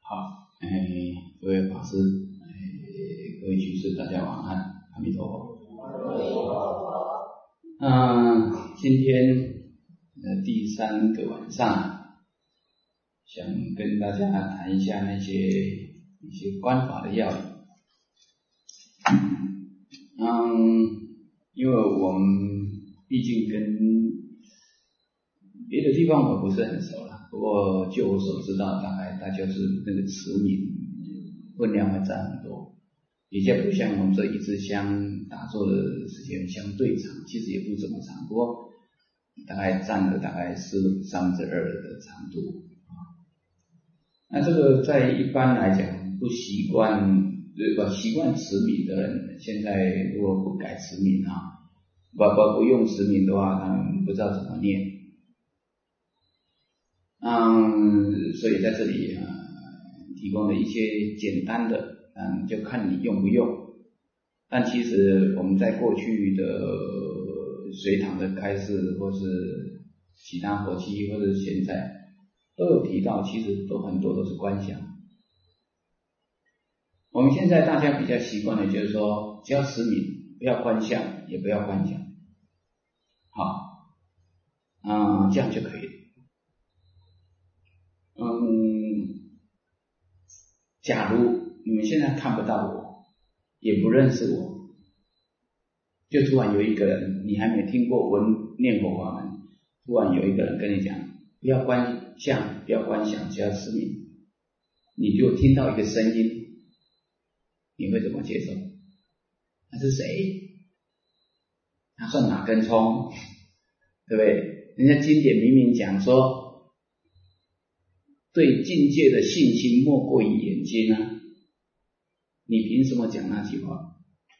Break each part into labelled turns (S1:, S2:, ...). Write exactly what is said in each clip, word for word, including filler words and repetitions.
S1: 好，哎，各位法师，哎，各位居士，大家晚安，阿弥陀佛。嗯，今天呃第三个晚上，想跟大家谈一下那些一些观法的要领。嗯，因为我们毕竟跟别的地方我不是很熟了，不过就我所知道，大概大家是那个持名分量会占很多，比较不像我们这一支香打坐的时间相对长，其实也不怎么长，不过大概占了大概四三分之二的长度啊。那这个在一般来讲不习惯不习惯持名的人，现在如果不改持名啊，不不不用持名的话，他们不知道怎么念。嗯，所以在这里啊，提供了一些简单的，嗯，就看你用不用。但其实我们在过去的隋唐的开示，或是其他佛期，或者是现在，都有提到，其实都很多都是观想。我们现在大家比较习惯的就是说，只要持名，不要观想，也不要观想，好，嗯，这样就可以了。嗯，假如你们现在看不到我，也不认识我，就突然有一个人，你还没听过闻念佛法门，突然有一个人跟你讲，不要观相，不要观想，只要持名，你就听到一个声音，你会怎么接受？那是谁？他算哪根葱？对不对？人家经典明明讲说，对境界的信心莫过于眼睛啊！你凭什么讲那句话？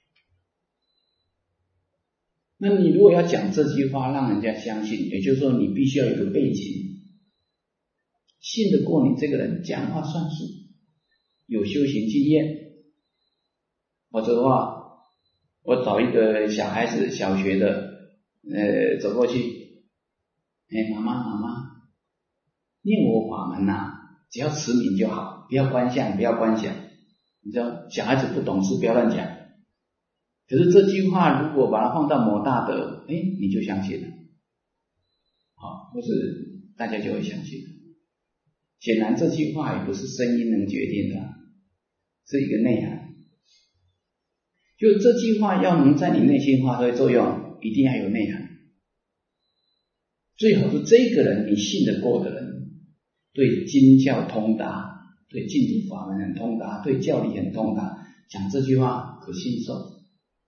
S1: 那你如果要讲这句话让人家相信，也就是说你必须要有个背景，信得过你这个人讲话算数，有修行经验。否则的话，我找一个小孩子小学的呃走过去，哎，妈妈妈妈，念我法门啊，只要持名就好，不要观相，不要观想。你知道小孩子不懂事，不要乱讲。可是这句话如果把它放到某大德，哎，你就相信了，好，或是大家就会相信了。显然这句话也不是声音能决定的，是一个内涵。就这句话要能在你内心发挥作用，一定要有内涵。最好是这个人你信得过的人，对经教通达，对净土法门很通达，对教理很通达，讲这句话可信受。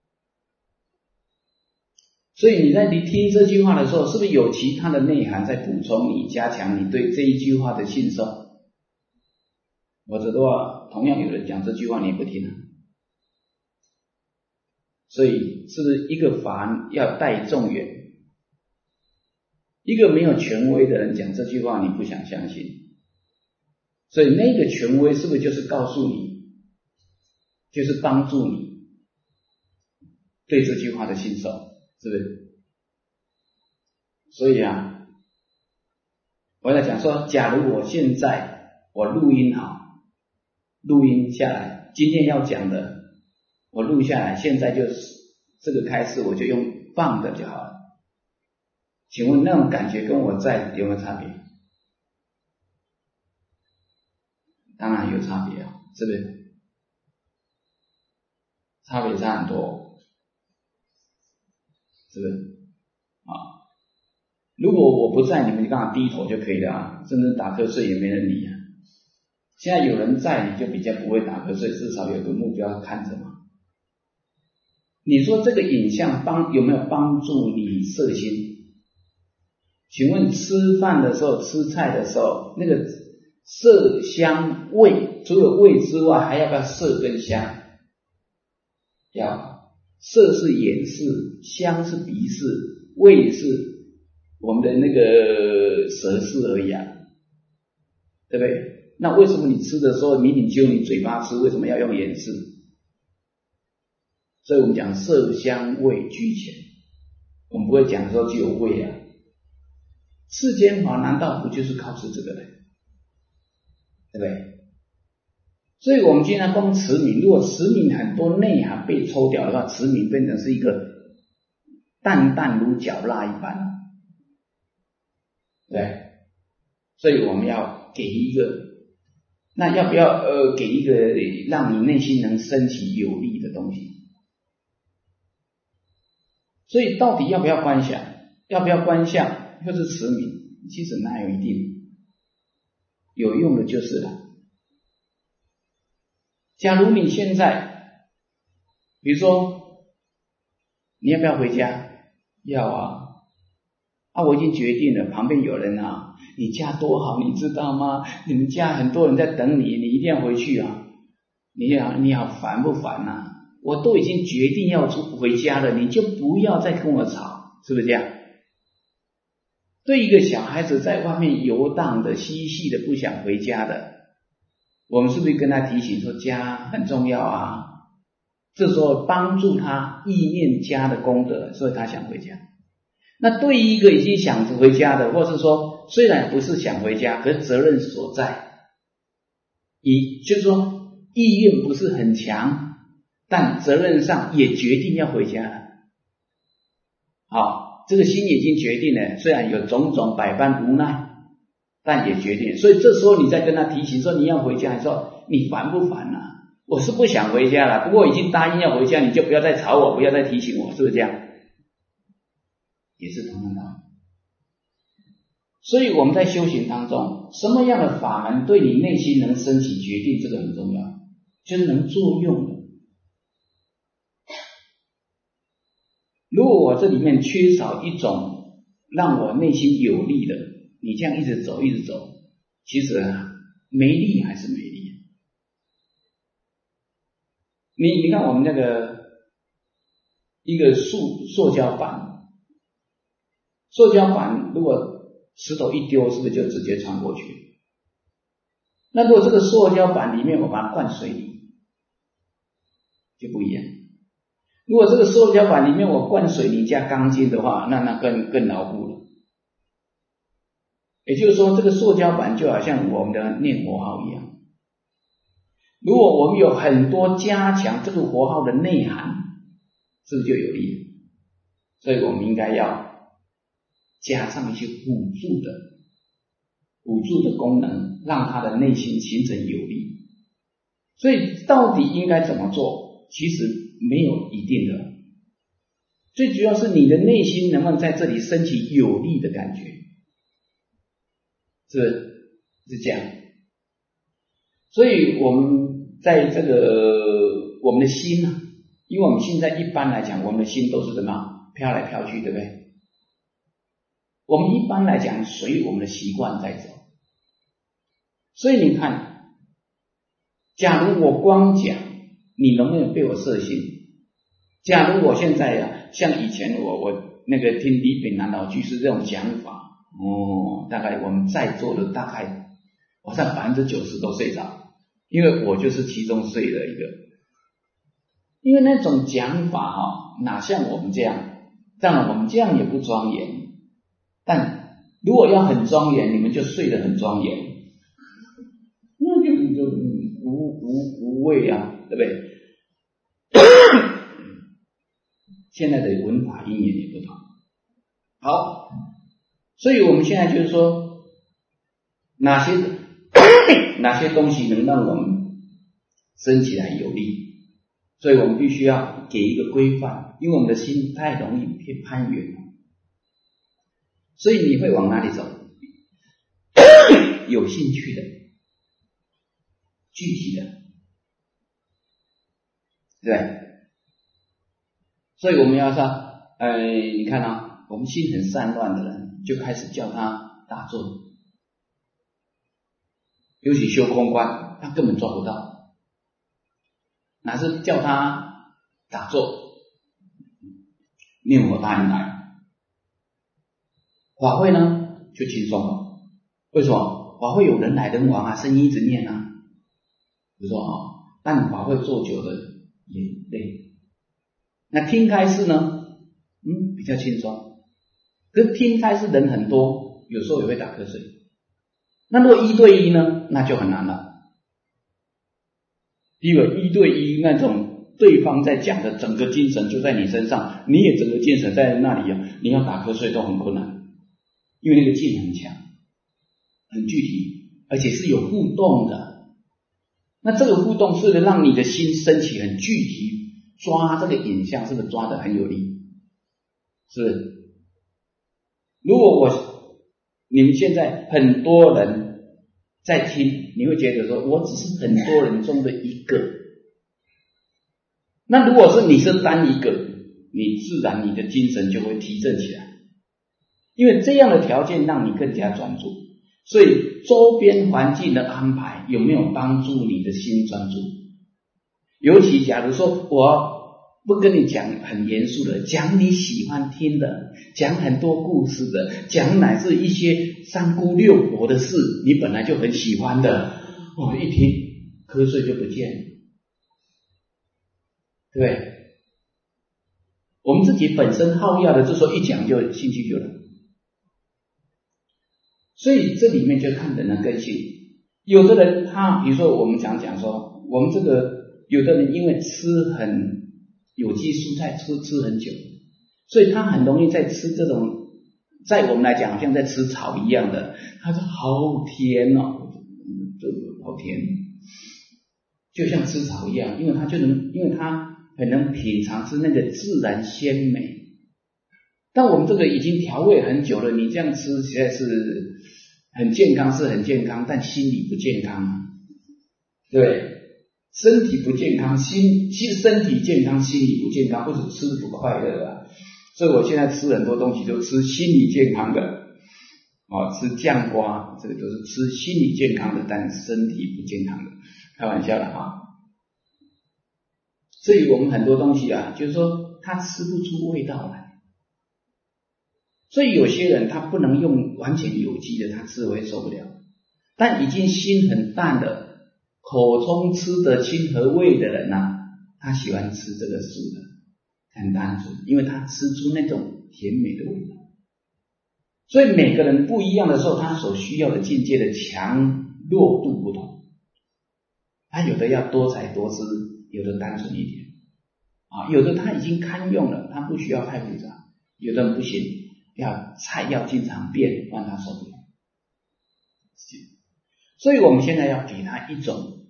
S1: 所以你在听这句话的时候，是不是有其他的内涵在补充你，加强你对这一句话的信受？否则的话，同样有人讲这句话你也不听啊。所以是不是一个法要带众缘？一个没有权威的人讲这句话你不想相信，所以那个权威是不是就是告诉你，就是帮助你对这句话的信受，是不是？所以啊，我在讲说，假如我现在我录音好，录音下来，今天要讲的我录下来，现在就是这个开示我就用放的就好了。请问那种感觉跟我在有没有差别？当然有差别啊，是不是？差别差很多，是不是？啊，如果我不在，你们就刚好低头就可以了啊，甚至打瞌睡也没人理啊。现在有人在，你就比较不会打瞌睡，至少有个目标看着嘛。你说这个影像帮有没有帮助你摄心？请问吃饭的时候，吃菜的时候，那个色香味，除了味之外，还要不要色跟香？要。色是眼视，香是鼻视，味是我们的那个舌视而已啊，对不对？那为什么你吃的时候明明只有你嘴巴吃，为什么要用眼视？所以我们讲色香味俱全，我们不会讲说只有味啊。世间法难道不就是靠吃这个的，对不对？ 所以我们经常讲持名，如果持名很多内涵被抽掉的话，持名变成是一个淡淡如脚蜡一般，对，所以我们要给一个，那要不要呃给一个让你内心能升起有力的东西？所以到底要不要观想，要不要观相，或是持名，其实哪有一定，有用的就是了。假如你现在，比如说你要不要回家？要啊。啊，我已经决定了，旁边有人啊，你家多好，你知道吗？你们家很多人在等你，你一定要回去啊。你好，你好烦不烦啊？我都已经决定要出回家了，你就不要再跟我吵，是不是这样？对一个小孩子在外面游荡的、嬉戏的、不想回家的，我们是不是跟他提醒说家很重要啊？这时候帮助他意念家的功德，所以他想回家。那对于一个已经想回家的，或是说虽然不是想回家，可是责任所在，以就是说意愿不是很强，但责任上也决定要回家了。好，这个心已经决定了，虽然有种种百般无奈，但也决定了。所以这时候你再跟他提醒说你要回家，你说你烦不烦啊？我是不想回家了，不过已经答应要回家，你就不要再吵我，不要再提醒我，是不是这样？也是同样的道理。所以我们在修行当中，什么样的法门对你内心能升起决定，这个很重要，就是能作用的。如果我这里面缺少一种让我内心有力的，你这样一直走一直走，其实没力还是没力。你你看我们那个一个塑塑胶板，塑胶板如果石头一丢，是不是就直接穿过去？那如果这个塑胶板里面我把它灌水里，就不一样。如果这个塑胶板里面我灌水泥加钢筋的话，那那更更牢固了。也就是说，这个塑胶板就好像我们的念佛号一样。如果我们有很多加强这个佛号的内涵，是不是就有力了？所以我们应该要加上一些辅助的辅助的功能，让他的内心形成有力。所以到底应该怎么做，其实没有一定的，最主要是你的内心能不能在这里升起有力的感觉，是是这样。所以我们在这个我们的心呢，因为我们现在一般来讲，我们的心都是什么飘来飘去，对不对？我们一般来讲随我们的习惯在走。所以你看，假如我光讲，你能不能被我摄心？假如我现在啊，像以前我我那个听李炳南老居士这种讲法，哦，大概我们在座的大概我看百分之九十都睡着，因为我就是其中睡的一个。因为那种讲法哈、哦，哪像我们这样？当然我们这样也不庄严，但如果要很庄严，你们就睡得很庄严，那就就无无无谓啊，对不对？现在的文法因缘也不同。好，所以我们现在就是说，哪些哪些东西能让我们升起来有力？所以我们必须要给一个规范，因为我们的心太容易偏攀缘了。所以你会往哪里走？有兴趣的、具体的，对不对？所以我们要说，呃，你看啊，我们心很散乱的人，就开始叫他打坐，尤其修空观，他根本做不到，哪是叫他打坐？念佛他很难。法会呢就轻松了，为什么？法会有人来人往啊，声音一直念啊，比如说啊，但法会做久了也累。那听开示呢，嗯，比较轻松。可是听开示人很多，有时候也会打瞌睡。那如果一对一呢，那就很难了。 因为一对一那种对方在讲的整个精神就在你身上，你也整个精神在那里啊，你要打瞌睡都很困难，因为那个劲很强，很具体，而且是有互动的。那这个互动是让你的心升起很具体，抓这个影像是不是抓得很有力？是不是？如果我你们现在很多人在听，你会觉得说我只是很多人中的一个，那如果是你是单一个，你自然你的精神就会提振起来，因为这样的条件让你更加专注。所以周边环境的安排有没有帮助你的心专注？尤其假如说我不跟你讲很严肃的，讲你喜欢听的，讲很多故事的，讲乃至一些三姑六婆的事，你本来就很喜欢的，我、哦、一听瞌睡就不见了，对不对？我们自己本身好要的，这时候一讲就兴趣就来。所以这里面就看人的根性，有的人他比如说我们讲讲说，我们这个有的人因为吃很有机蔬菜吃吃很久，所以他很容易在吃这种，在我们来讲好像在吃草一样的，他说好甜哦，这个好甜，就像吃草一样，因为他就能，因为他很能品尝是那个自然鲜美。但我们这个已经调味很久了，你这样吃实在是很健康，是很健康，但心理不健康，对。身体不健康，心其实身体健康，心理不健康，或者吃的不快乐啊。所以我现在吃很多东西都吃心理健康的，哦，吃酱瓜，这个都是吃心理健康的，但身体不健康的，开玩笑了啊。所以我们很多东西啊，就是说他吃不出味道来。所以有些人他不能用完全有机的，他吃会受不了。但已经心很淡的，口中吃得清和味的人啊，他喜欢吃这个素的，很单纯，因为他吃出那种甜美的味道。所以每个人不一样的时候，他所需要的境界的强弱度不同，他有的要多才多姿，有的单纯一点啊，有的他已经堪用了，他不需要太复杂，有的人不行，要菜要经常变，让他受不了。所以我们现在要给他一种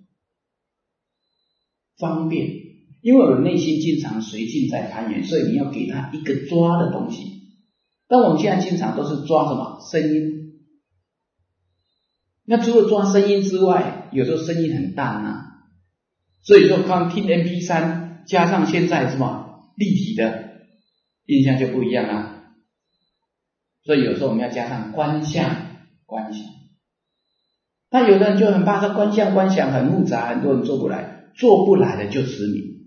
S1: 方便，因为我的内心经常随境在攀援，所以你要给他一个抓的东西。但我们现在经常都是抓什么？声音。那除了抓声音之外，有时候声音很淡啊，所以说刚听 M P 三 加上现在什么立体的印象就不一样啊。所以有时候我们要加上观相，观想。但有的人就很怕说观相观想很复杂，很多人做不来，做不来的就痴迷。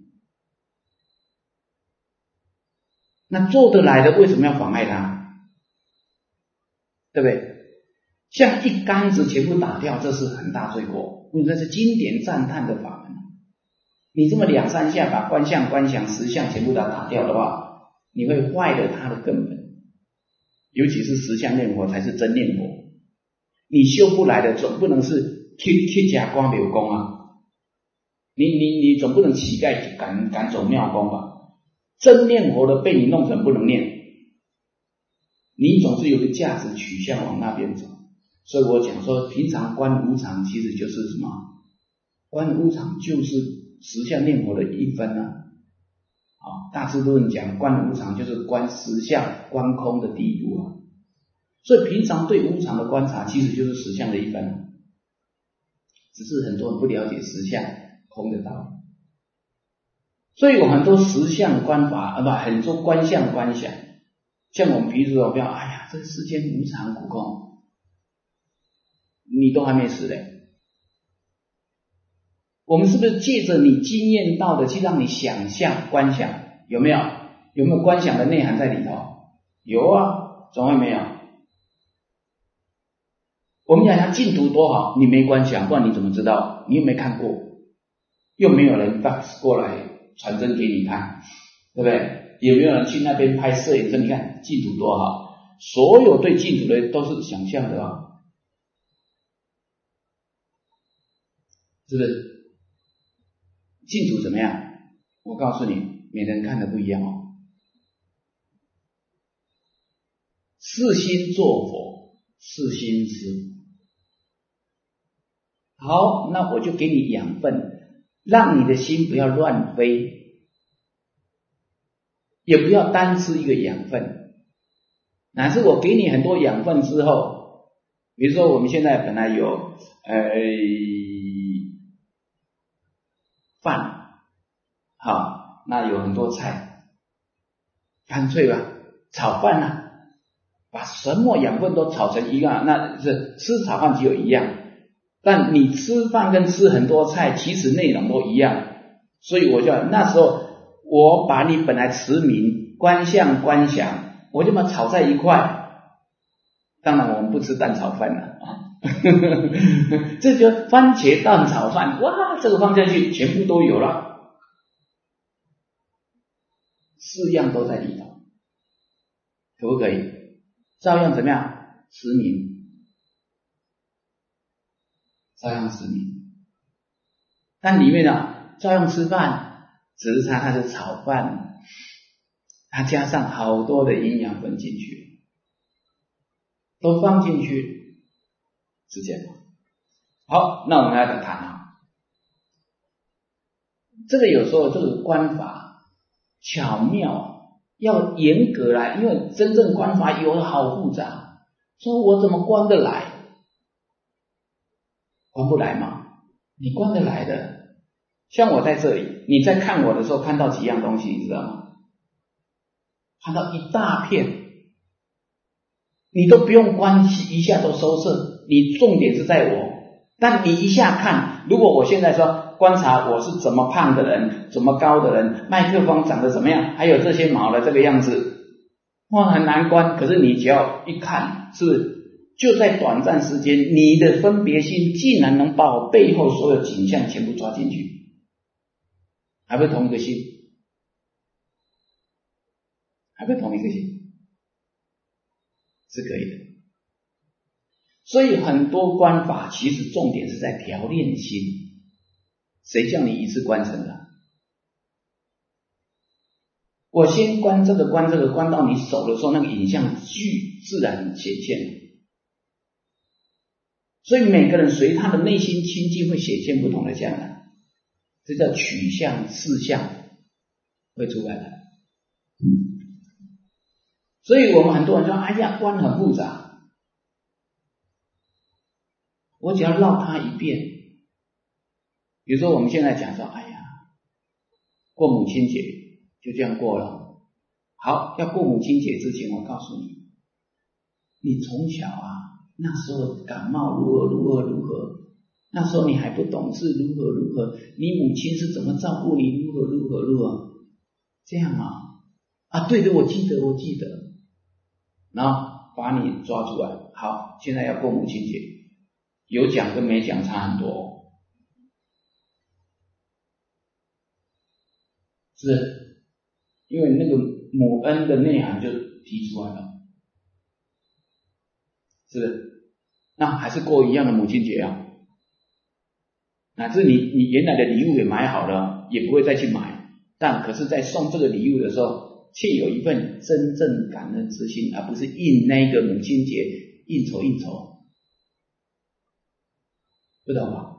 S1: 那做得来的为什么要妨碍他？对不对？像一竿子全部打掉，这是很大罪过，因为这是经典赞叹的法门。你这么两三下把观相观想实相全部都打掉的话，你会坏了它的根本。尤其是实相念佛才是真念佛。你修不来的总不能是去去加光流功啊，你你你总不能乞丐赶赶走庙公吧？真念佛的被你弄成不能念，你总是有个价值取向往那边走。所以我讲说平常观无常其实就是什么？观无常就是实相念佛的一分啊。啊，大智度论讲观无常就是观实相观空的第一步啊。所以平常对无常的观察其实就是实相的一分，只是很多人不了解实相空的道理。所以有很多实相观法啊，不，很多观相观想，像我们比如说不要，哎呀，这个世间无常苦空，你都还没死嘞。我们是不是借着你经验到的去让你想象观想？有没有？有没有观想的内涵在里头？有啊，总会没有。我们讲讲净土多好，你没观想，不然你怎么知道？你又没看过，又没有人 fax 过来传真给你看，对不对？有没有人去那边拍摄影说你看净土多好？所有对净土的都是想象的啊，是不是？ 净土怎么样？我告诉你，每人看的不一样哦。是心作佛，是心师。好，那我就给你养分，让你的心不要乱飞，也不要单吃一个养分。乃是我给你很多养分之后，比如说我们现在本来有呃饭，好，那有很多菜，干脆吧，炒饭啊，把什么养分都炒成一样，那是吃炒饭只有一样。但你吃饭跟吃很多菜，其实内容都一样，所以我就那时候我把你本来持名观相观想，我就把它炒在一块。当然我们不吃蛋炒饭了啊，这就番茄蛋炒饭，哇，这个放下去全部都有了，四样都在里头，可不可以？照样怎么样？持名。照样持名，但里面啊照样吃饭，只是它它是炒饭，它加上好多的营养分进去，都放进去，是这样。好，那我们来谈啊，这个有时候这个观法巧妙，要严格来，因为真正观法有好复杂，说我怎么观得来？观不来嘛？你观得来的。像我在这里，你在看我的时候看到几样东西，你知道吗？看到一大片，你都不用观一下都收摄，你重点是在我。但你一下看，如果我现在说观察我是怎么胖的人，怎么高的人，麦克风长得怎么样，还有这些毛的这个样子，哇，很难观。可是你只要一看，是不是就在短暂时间，你的分别心竟然能把我背后所有景象全部抓进去，还不是同一个心？还不是同一个心？是可以的。所以很多观法其实重点是在调练心。谁叫你一次观成的？我先观这个观这个，观到你手的时候，那个影像具自然显现。所以每个人随他的内心清净会显现不同的将来，这叫取向事相会出来的。所以我们很多人说，哎呀，观很复杂，我只要绕它一遍。比如说我们现在讲说，哎呀，过母亲节就这样过了。好，要过母亲节之前，我告诉你，你从小啊那时候感冒如何如何如何，那时候你还不懂事如何如何，你母亲是怎么照顾你如何如何如何，这样啊啊，对的，我记得我记得，然后把你抓出来。好，现在要过母亲节，有讲跟没讲差很多，是因为那个母恩的内涵就提出来了，是不是？那还是过一样的母亲节啊，乃至你你原来的礼物也买好了，也不会再去买，但可是在送这个礼物的时候，却有一份真正感恩之心，而不是应那个母亲节应酬应酬，不懂吗？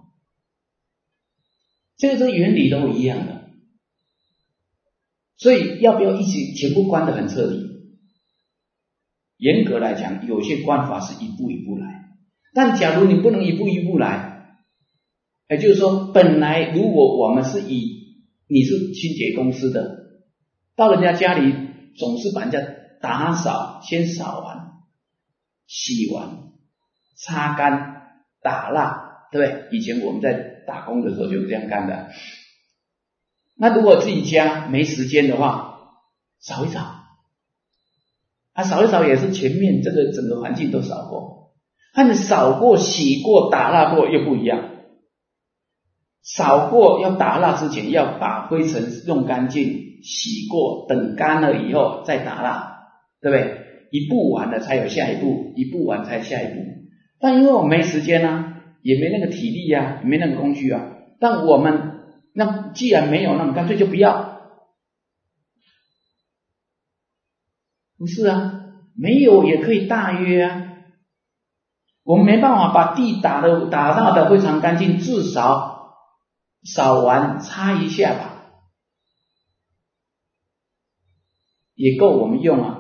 S1: 这个这原理都一样的。所以要不要一起全部观得很彻底？严格来讲，有些观法是一步一步来，但假如你不能一步一步来，也就是说，本来如果我们是以你是清洁公司的，到人家家里总是把人家打扫，先扫完、洗完、擦干、打蜡，对不对？以前我们在打工的时候就是这样干的。那如果自己家没时间的话，扫一扫，啊，扫一扫也是全面这个整个环境都扫过，和你扫过、洗过、打蜡过又不一样。扫过要打蜡之前，要把灰尘用干净，洗过，等干了以后再打蜡，对不对？一步完了才有下一步，一步完才下一步。但因为我们没时间啊，也没那个体力啊，也没那个工具啊，但我们那既然没有，那我们干脆就不要。不是啊，没有也可以大约啊。我们没办法把地打的打到的非常干净，至少扫完擦一下吧，也够我们用啊。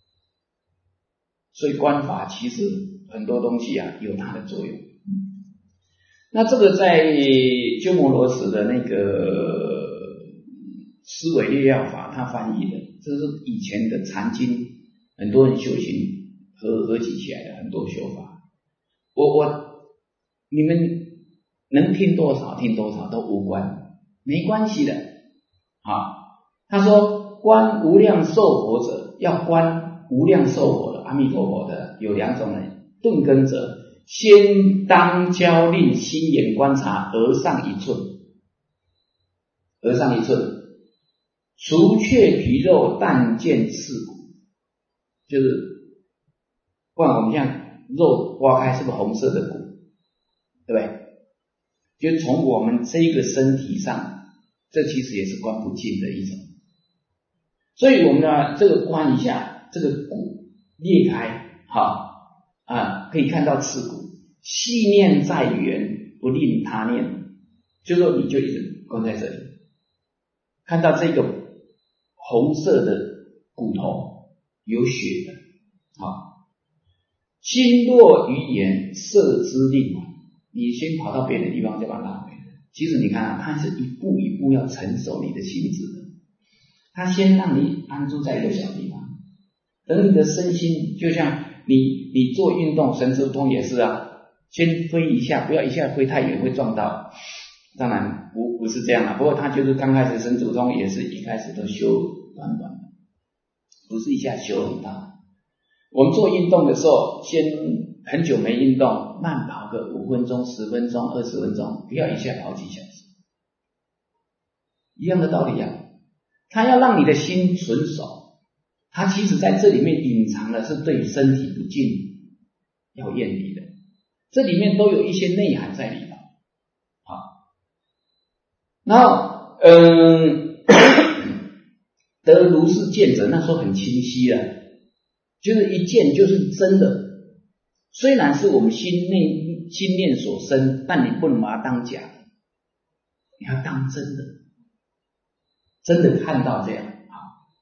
S1: 所以观法其实很多东西啊有它的作用。那这个在鸠摩罗什的那个思维略要法他翻译的，这是以前的禅经很多人修行合合集起来的很多修法。我我你们能听多少听多少都无关，没关系的啊。他说观无量寿佛者，要观无量寿佛的阿弥陀佛的有两种人，顿根者先当教令心眼观察而上一寸，而上一寸，除却皮肉但见刺骨，就是不然我们像肉挖开是不是红色的骨，对不对？就从我们这个身体上，这其实也是观不尽的一种。所以我们呢，这个观一下，这个骨裂开，好啊，可以看到刺骨。细念在缘，不令他念，就说你就一直观在这里，看到这个红色的骨头有血的，好，心若于言，摄之令完。你先跑到别的地方再把它拉回来。其实你看啊，它是一步一步要成熟你的心智的。它先让你安住在一个小地方，等你的身心，就像你你做运动，神志不通也是啊。先飞一下，不要一下飞太远会撞到。当然不不是这样啊，不过他就是刚开始神足通也是一开始都修短短的，不是一下修很大。我们做运动的时候，先很久没运动，慢跑个五分钟、十分钟、二十分钟，不要一下跑几小时。一样的道理啊，他要让你的心纯熟，他其实在这里面隐藏的是对身体不敬，要厌离的。这里面都有一些内涵在里头，好，然后嗯，得如是见者，那时候很清晰了，就是一见就是真的。虽然是我们心内心念所生，但你不能把它当假的，你要当真的，真的看到这样啊。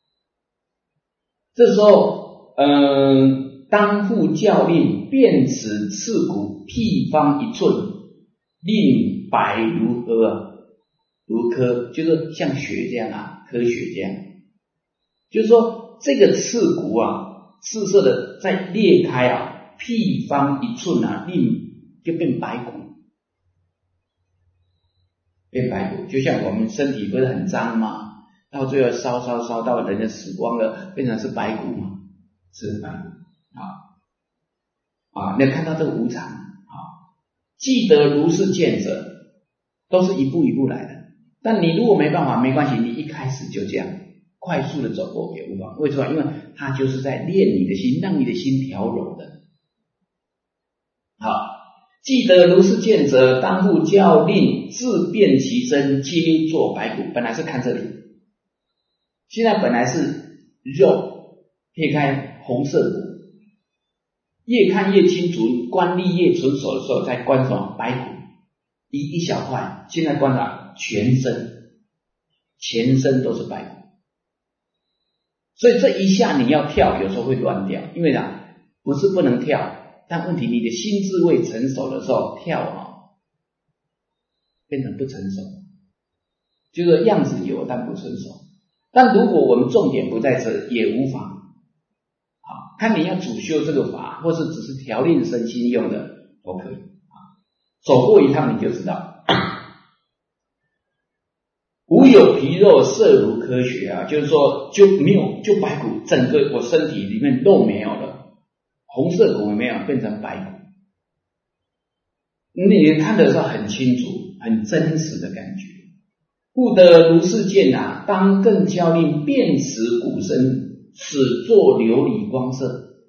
S1: 这时候，嗯，当复教令，辨此刺骨。譬方一寸，令白如何？如科，就是像血这样啊，科学这样。就是说，这个刺骨啊，刺色的再裂开啊，譬方一寸啊，令就变白骨，变白骨。就像我们身体不是很脏吗？到最后烧烧烧到人家死光了，变成是白骨嘛，是白骨啊啊！你看到这个无常。记得如是见者，都是一步一步来的。但你如果没办法，没关系，你一开始就这样快速的走过也无妨。为什么？因为它就是在练你的心，让你的心调柔的。好，记得如是见者，当复教令，自辨其身，皆作白骨。本来是看这里，现在本来是肉撇开红色骨。越看越清楚，观力越纯熟的时候，再观什么白骨，一一小块。现在观了全身，全身都是白骨。所以这一下你要跳，有时候会乱掉，因为呢不是不能跳，但问题你的心智未成熟的时候跳啊，变成不成熟，就是样子有但不成熟。但如果我们重点不在这，也无妨。看你要主修这个法，或是只是调令身心用的都可以啊。走过一趟你就知道，无有皮肉色如科学啊，就是说就没有就白骨，整个我身体里面肉没有了，红色骨没有，变成白骨。你看的时候很清楚，很真实的感觉。故得如是见啊，当更教令辨识骨身。使作琉璃光色，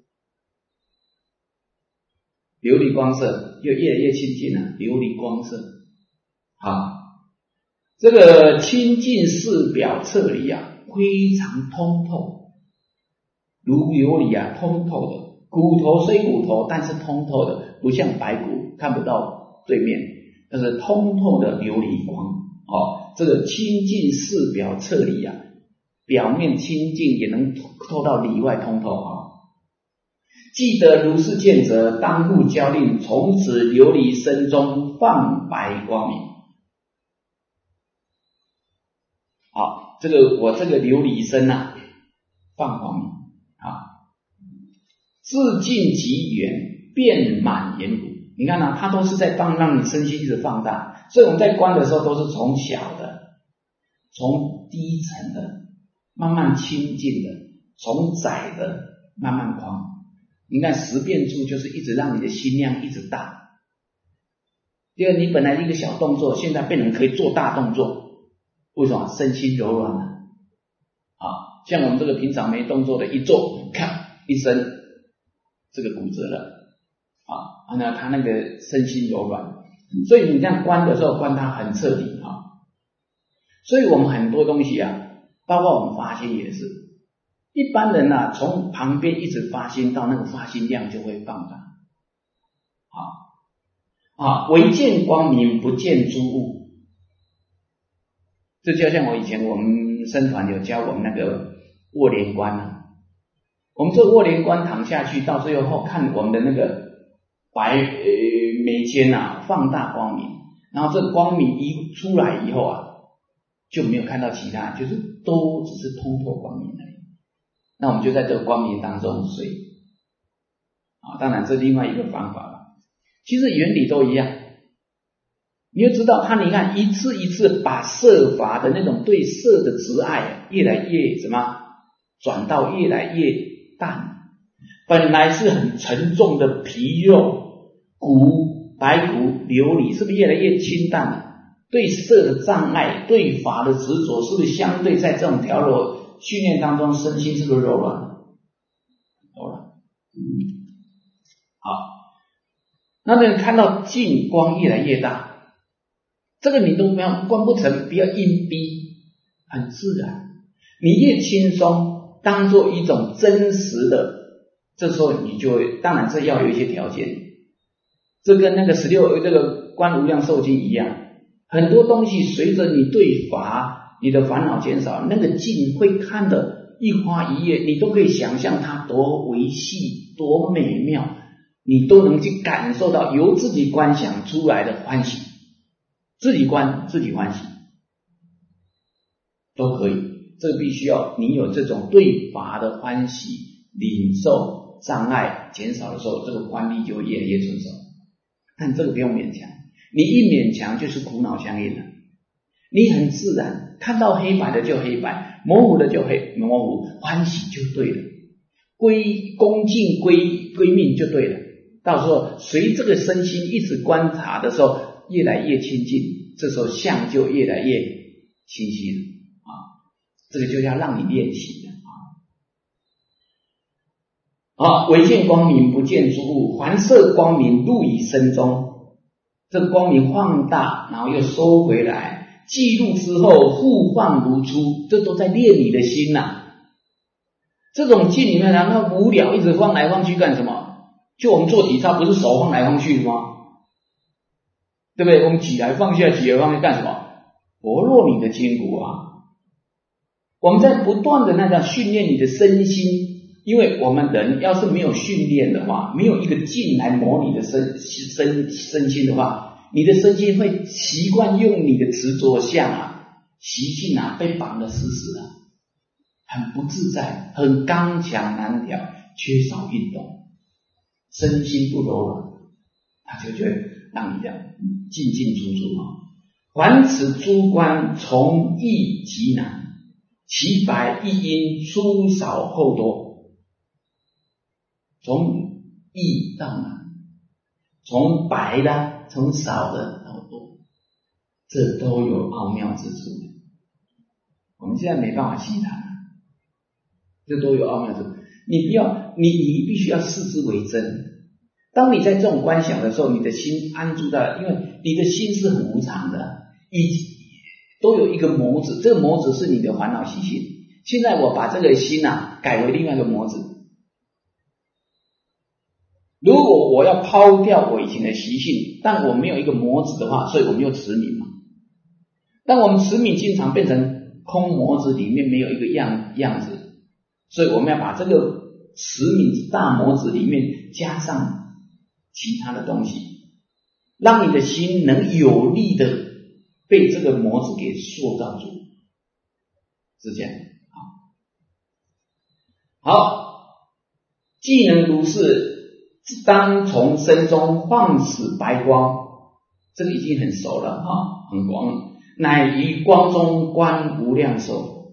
S1: 琉璃光色就越来越亲近了。琉璃光色，好， 这个清净四表彻理啊，非常通透，如琉璃啊，通透的。骨头虽骨头，但是通透的，不像白骨看不到对面，这是通透的琉璃光哦。这个清净四表彻理啊，表面清净也能透到里外通透啊。记得如是见者，当复教令，从此琉璃身中放白光明。好，这个我这个琉璃身啊，放光明啊。自近及远，遍满眼骨。你看啊，它都是在放，让你身心一直放大。所以我们在观的时候，都是从小的，从低层的，慢慢清净的，从窄的慢慢宽。你看十遍处就是一直让你的心量一直大。第二，你本来一个小动作，现在变成可以做大动作，为什么？身心柔软了啊！像我们这个平常没动作的，一做，看一声。这个骨折了啊，那他那个身心柔软，所以你这样观的时候，观它很彻底啊。所以我们很多东西啊，包括我们发心也是，一般人啊，从旁边一直发心到那个发心量就会放大啊啊，唯见光明，不见诸物。这就像我以前我们僧团有教我们那个卧莲观啊。我们这卧莲观躺下去，到最后看我们的那个白呃眉间啊，放大光明，然后这个光明一出来以后啊，就没有看到其他，就是都只是通透光明而已。那我们就在这个光明当中睡啊，当然这另外一个方法了。其实原理都一样，你要知道他，你看一次一次把色法的那种对色的执爱越来越什么，转到越来越淡，本来是很沉重的皮肉骨白骨琉璃，是不是越来越清淡了？对色的障碍，对法的执着，是不是相对在这种调柔训练当中，身心是不是柔软？柔软。好，那么看到净光越来越大，这个你都不要观不成，不要硬逼，很自然。你越轻松。当做一种真实的，这时候你就会，当然这要有一些条件，这跟那个十六这个观无量寿经一样，很多东西随着你对法，你的烦恼减少，那个境会看得一花一叶，你都可以想象它多维系多美妙，你都能去感受到由自己观想出来的欢喜，自己观自己欢喜都可以。这个必须要你有这种对法的欢喜，领受障碍减少的时候，这个观力就会越来越纯熟。但这个不用勉强，你一勉强就是苦恼相应了。你很自然看到黑白的就黑白，模糊的就黑模糊，欢喜就对了，归恭敬归归命就对了。到时候随这个身心一直观察的时候，越来越清净，这时候相就越来越清晰了。这个就要让你练习的啊！唯见光明，不见诸物，还摄光明入以身中。这个光明放大，然后又收回来，记录之后复放如初，这都在练你的心呐、啊。这种境里面呢，那无聊，一直放来放去干什么？就我们做体操，不是手放来放去的吗？对不对？我们举来放下，举来放下干什么？活络你的筋骨啊！我们在不断的那个训练你的身心，因为我们人要是没有训练的话，没有一个劲来磨你的身身身心的话，你的身心会习惯用你的执着相啊、习性啊被绑得死死的，很不自在，很刚强难调，缺少运动，身心不柔软，它就就会让你这样进进出出啊。还此诸观，从易极难。其白一阴，粗少厚多，从易到难，从白的，从少的到多，这都有奥妙之处。我们现在没办法细谈，这都有奥妙之处。你不要，你你必须要视之为真。当你在这种观想的时候，你的心安住在，因为你的心是很无常的，以都有一个模子，这个模子是你的烦恼习性。现在我把这个心啊改为另外一个模子。如果我要抛掉我以前的习性，但我没有一个模子的话，所以我们又持名嘛。但我们持名经常变成空模子里面没有一个样样子，所以我们要把这个持名大模子里面加上其他的东西，让你的心能有力的被这个模子给塑造住，是这样。好，好，既能如是，当从身中放此白光，这个已经很熟了哈，很广了。乃于光中观无量寿。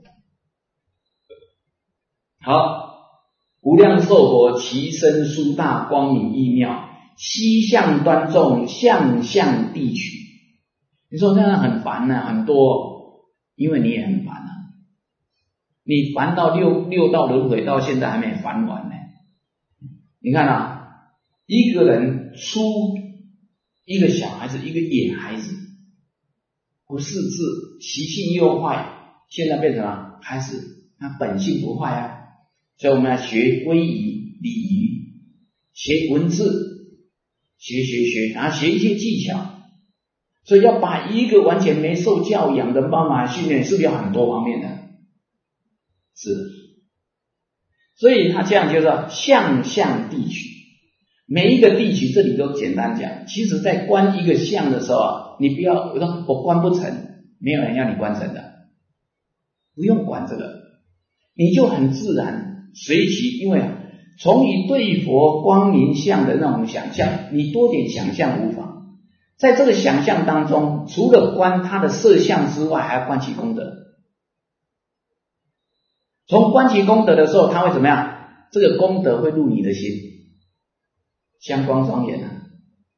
S1: 好，无量寿佛其身殊大，光明异妙，西向端重，向向地取。你说这样很烦啊，很多，因为你也很烦啊。你烦到六六道轮回到现在还没烦完呢。你看啊，一个人出一个小孩子，一个野孩子，不识字，习性又坏，现在变成了开始他本性不坏啊。所以我们要学归仪礼仪，学文字，学学学，然后学一些技巧。所以要把一个完全没受教养的妈妈训练，是不是有很多方面的？是。所以他这样就叫向向地取。每一个地取这里都简单讲，其实在观一个相的时候啊，你不要说我观不成，没有人要你观成的，不用管这个，你就很自然随其，因为啊，从以对佛光明相的那种想象，你多点想象无妨。在这个想象当中，除了观他的色相之外，还要观其功德。从观其功德的时候，他会怎么样？这个功德会入你的心，香光庄严啊。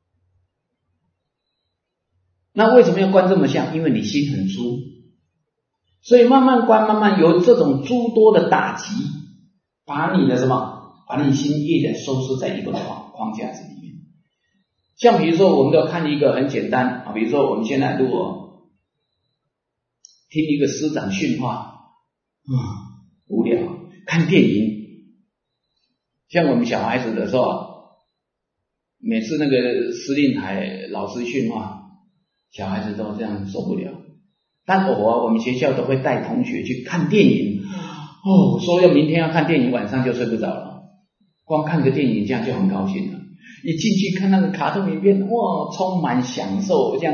S1: 那为什么要观这么像？因为你心很粗，所以慢慢观，慢慢由这种诸多的打击，把你的什么，把你心业的收拾在一个框框架子里面。像比如说，我们要看一个很简单啊，比如说我们现在如果听一个师长训话，嗯，无聊；看电影，像我们小孩子的时候，每次那个司令台老师训话，小孩子都这样受不了。但偶尔我们学校都会带同学去看电影，哦，说要明天要看电影，晚上就睡不着了，光看个电影这样就很高兴了。一进去看那个卡通影片，哇，充满享受，这样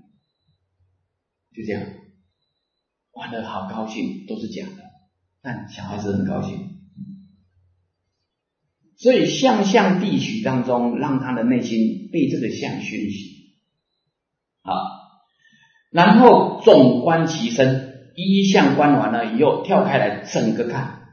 S1: 就这样玩得好高兴，都是假的，但小孩子很高兴。所以向向地取当中，让他的内心被这个相熏习。好，然后总观其身，一一相观完了以后，跳开来整个看。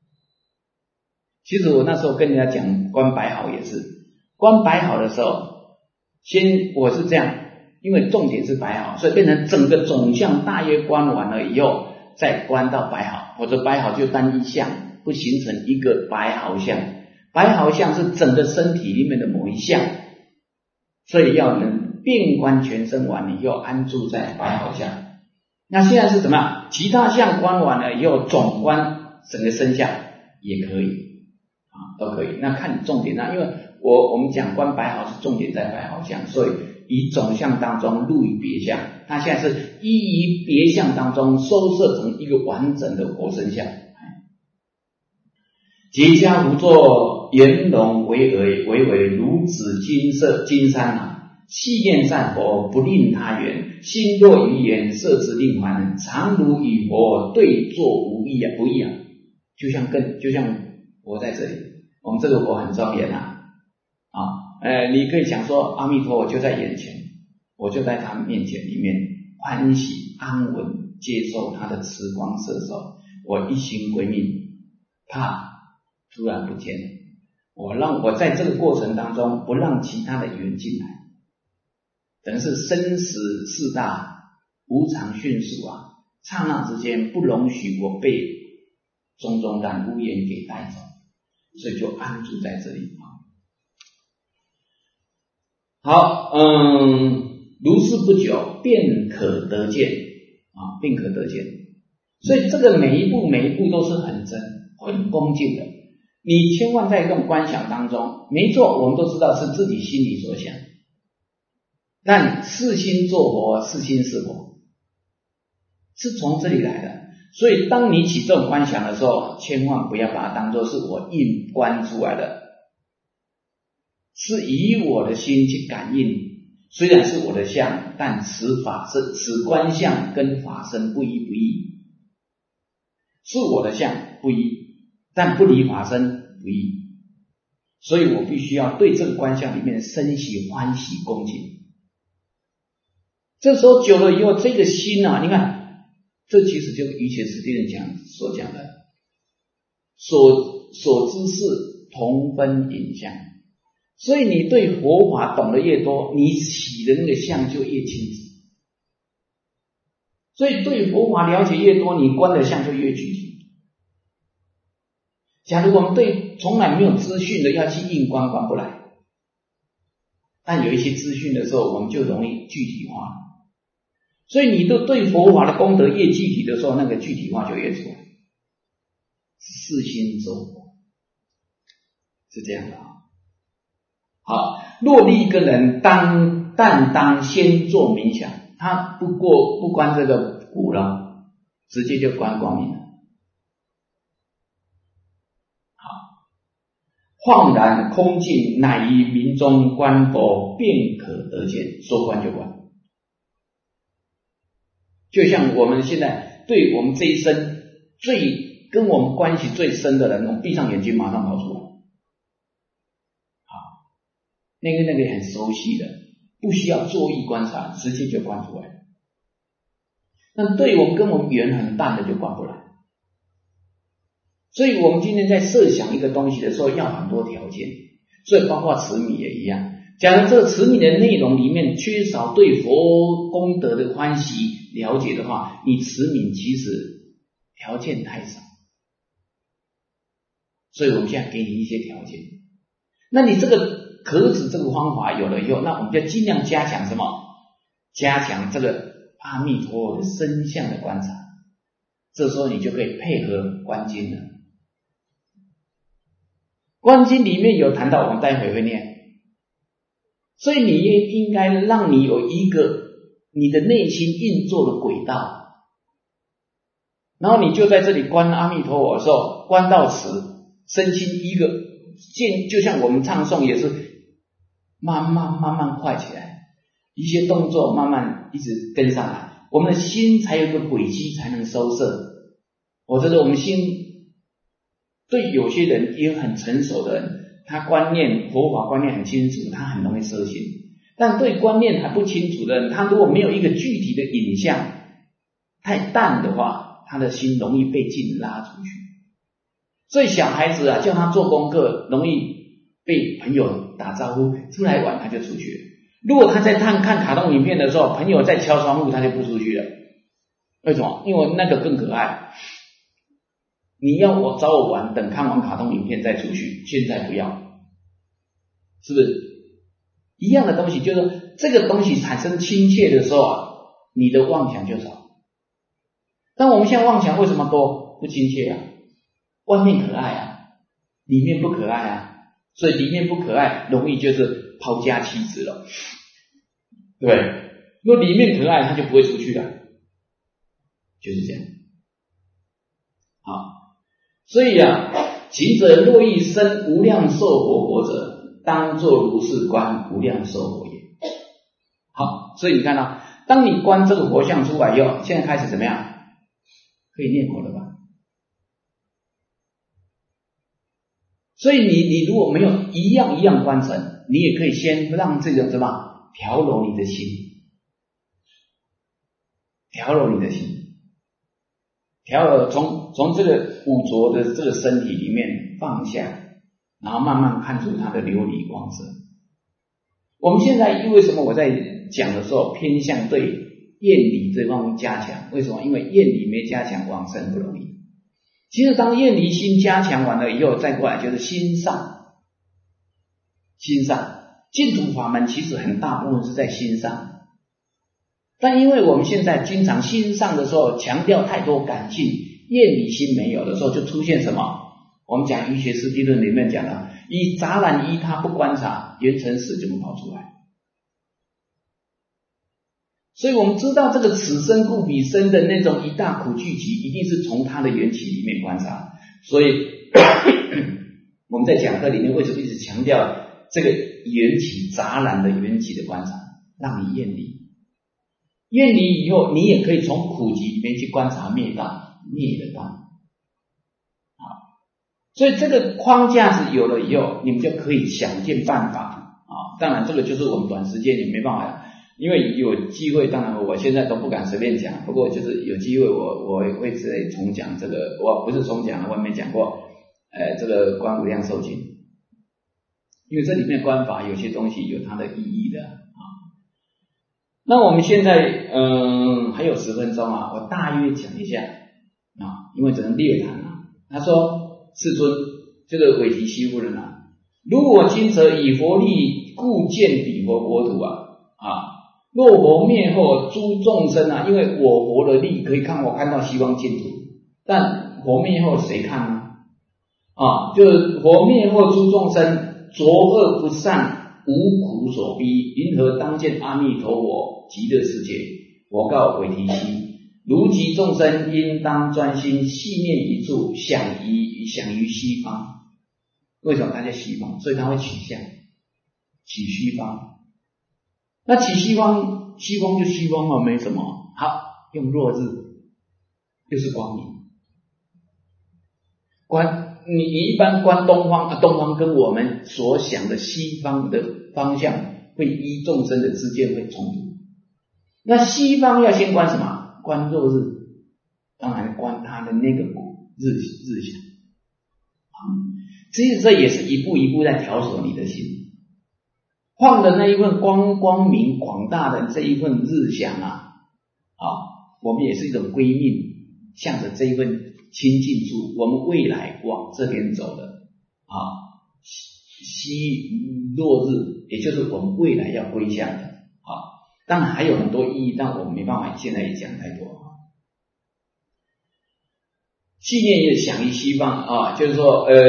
S1: 其实我那时候跟人家讲观白好也是。观白好的时候，先我是这样，因为重点是白好，所以变成整个总相大约观完了以后，再观到白好，或者白好就单一相，不形成一个白好相。白好相是整个身体里面的某一项，所以要能遍观全身完了以后，安住在白好相。那现在是怎么样？其他相观完了以后，总观整个身相也可以啊，都可以。那看你重点啊，因为我我们讲观白好是重点在白好相，所以以总相当中入于别相，它现在是依于别相当中收摄成一个完整的活身相。结家无作圆融为为为为如紫金色金山啊，气焰善佛不令他缘，心若于眼色之令还，常如与佛对坐无异啊，不异啊，就像跟就像佛在这里，我们这个佛很庄严啊。啊，呃，你可以讲说阿弥陀佛就在眼前，我就在他面前里面欢喜安稳接受他的慈光摄受，我一心归命，怕突然不见了，我让我在这个过程当中不让其他的缘进来，等于是生死四大无常迅速啊，刹那之间不容许我被种种染污缘给带走，所以就安住在这里啊。好，嗯，如是不久便可得见啊， 啊，并可得见。所以这个每一步每一步都是很真很恭敬的，你千万在这种观想当中，没错，我们都知道是自己心里所想，但是心作佛，是心是佛，是从这里来的。所以当你起这种观想的时候，千万不要把它当作是我硬观出来的，是以我的心去感应，虽然是我的相，但此法是此观相跟法身不一不异，是我的相不一，但不离法身不异，所以我必须要对这个观相里面生喜欢喜恭敬。这时候久了以后，这个心啊，你看这其实就是瑜伽师地人讲所讲的所所知是同分影像，所以你对佛法懂得越多，你起的那个相就越清楚，所以对佛法了解越多，你观的相就越具体。假如我们对从来没有资讯的要去硬观，观不来，但有一些资讯的时候，我们就容易具体化。所以你都对佛法的功德越具体的时候，那个具体化就越出来，是心作佛，是这样的啊。好，若立一个人当但当先做冥想，他不过不观这个鼓了，直接就观光明了。好，恍然空尽，乃于明中观佛，便可得见，说观就观。就像我们现在对我们这一生最跟我们关系最深的人，我们闭上眼睛马上跑出来。好，那个那个很熟悉的，不需要坐意观察，直接就观出来。那对我们跟我们缘很淡的就观不来。所以我们今天在设想一个东西的时候，要很多条件，所以包括持米也一样。假如这个持米的内容里面缺少对佛功德的欢喜了解的话，你持米其实条件太少。所以我们现在给你一些条件，那你这个可止这个方法有了以后，那我们就尽量加强什么？加强这个阿弥陀佛的身相的观察，这时候你就可以配合观经了。观经里面有谈到，我们待会会念，所以你也应该让你有一个你的内心运作的轨道，然后你就在这里观阿弥陀佛的时候，观到此，身心一个渐，就像我们唱诵也是慢慢慢慢快起来，一些动作慢慢一直跟上来，我们的心才有一个轨迹，才能收摄。我觉得我们心对有些人也很成熟的人，他观念佛法观念很清楚，他很容易摄心。但对观念还不清楚的人，他如果没有一个具体的影像，太淡的话，他的心容易被劲拉出去。所以小孩子啊，叫他做功课，容易被朋友打招呼出来玩，他就出去了。如果他在看看卡通影片的时候，朋友在敲窗户，他就不出去了。为什么？因为那个更可爱。你要我找我玩，等看完卡通影片再出去，现在不要，是不是？一样的东西，就是说这个东西产生亲切的时候啊，你的妄想就少。但我们现在妄想为什么多？不亲切啊，外面可爱啊，里面不可爱啊，所以里面不可爱，容易就是抛家弃子了，对不对？如果里面可爱，他就不会出去了，就是这样。好。所以啊，其者若欲生无量寿佛国者，当作如是观无量寿佛也。好，所以你看到，当你观这个佛像出来以后，现在开始怎么样？可以念佛了吧？所以你你如果没有一样一样观成，你也可以先让这个什么调柔你的心，调柔你的心。调柔从从这个五浊的这个身体里面放下，然后慢慢看出它的琉璃光色。我们现在为什么我在讲的时候偏向对厌离这方面加强？为什么？因为厌离没加强，往生不容易。其实当厌离心加强完了以后，再过来就是心上。心上净土法门其实很大部分是在心上， 但因为我们现在经常心上的时候强调太多感性，厌离心没有的时候，就出现什么？我们讲医学实地论里面讲的，以杂染依他不观察，缘成死就不跑出来。所以我们知道这个此生故彼生的那种一大苦聚集，一定是从它的缘起里面观察。所以我们在讲课里面为什么一直强调这个缘起杂染的缘起的观察，让你厌离。厌离以后，你也可以从苦集里面去观察灭道，灭的道。好，所以这个框架是有了以后，你们就可以想尽办法啊。当然，这个就是我们短时间也没办法。因为有机会，当然我现在都不敢随便讲，不过就是有机会我我会再重讲这个，我不是重讲，我也没讲过呃这个观无量寿经，因为这里面观法有些东西有它的意义的啊。那我们现在嗯还有十分钟啊，我大约讲一下啊，因为只能略谈啊。他说：世尊，这个韦提希夫人啊，如我今则以佛力故见彼佛国土啊啊。若佛灭后，诸众生啊，因为我佛的力可以看我看到西方净土，但佛灭后谁看呢？啊，就是佛灭后诸众生作恶不善，无苦所逼，因何当见阿弥陀佛极乐世界？我告韦提希，如其众生应当专心细念一处，想于想于西方。为什么他在西方？所以他会取向取西方。那起西方，西方就西方嘛，没什么。好，用落日，又是光明。观你你一般观东方，啊，东方跟我们所想的西方的方向会依众生的之间会冲突。那西方要先观什么？观落日，当然观它的那个日日相。其实这也是一步一步在调索你的心。放的那一份光光明广大的这一份日想啊，啊，我们也是一种归命，向着这一份清净处，我们未来往这边走的啊，西落日，也就是我们未来要归向的啊。当然还有很多意义，但我们没办法现在也讲太多。细念也想于西方啊，就是说，呃，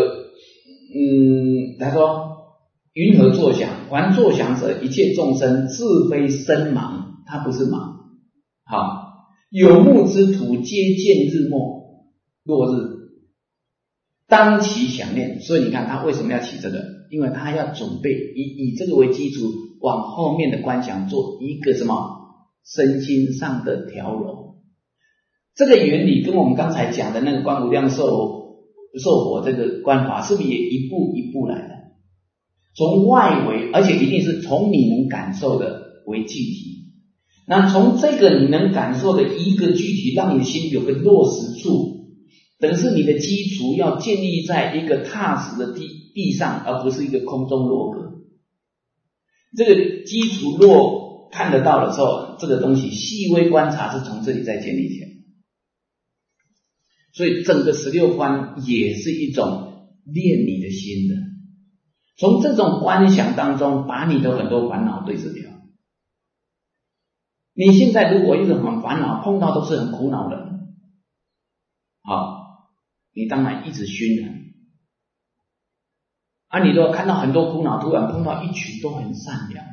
S1: 嗯，他说。云何作想？凡作想者，一切众生自非身盲，他不是盲。好，有目之徒皆见日没落日，当其想念。所以你看他为什么要起这个？因为他要准备以以这个为基础，往后面的观想做一个什么身心上的调柔。这个原理跟我们刚才讲的那个观无量寿寿佛这个观法，是不是也一步一步来的？从外围，而且一定是从你能感受的为具体。那从这个你能感受的一个具体，让你心有个落实处，等于是你的基础要建立在一个踏实的地地上，而不是一个空中楼阁。这个基础若看得到的时候，这个东西细微观察是从这里再建立起来。所以整个十六观也是一种练你的心的。从这种观想当中，把你的很多烦恼对治掉。你现在如果一直很烦恼，碰到都是很苦恼的，好，你当然一直熏染。啊，你如果看到很多苦恼，突然碰到一群都很善良的，